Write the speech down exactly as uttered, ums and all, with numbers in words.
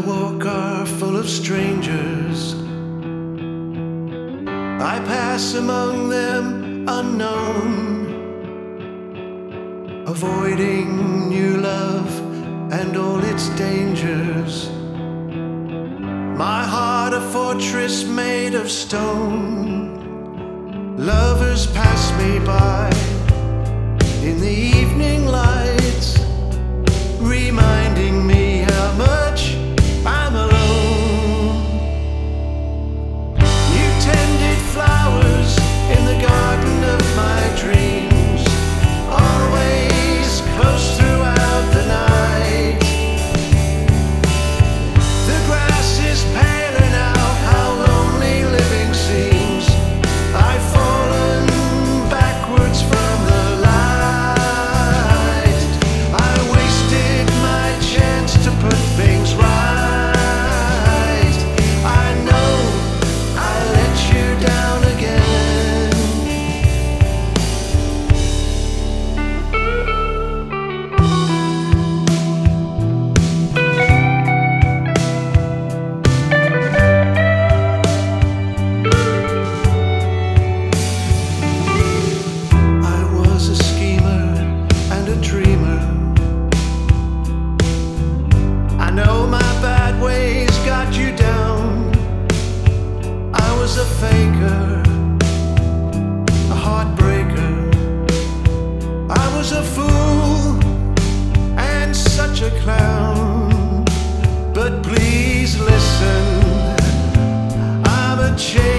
walk are full of strangers. I pass among them unknown, avoiding new love and all its dangers. My heart a fortress made of stone. Lovers pass me by in the evening lights, reminding me how much I'm alone. You tended flowers in the garden of my dreams, always close throughout the night. The grass is paler now, how lonely living seems. I've fallen backwards from the light. I wasted my chance to put things right. I know I let you down again. I was a schemer and a dreamer. I know my bad ways got you down. I was a faker, a heartbreaker. I was a fool and such a clown. But please listen, I'm a change.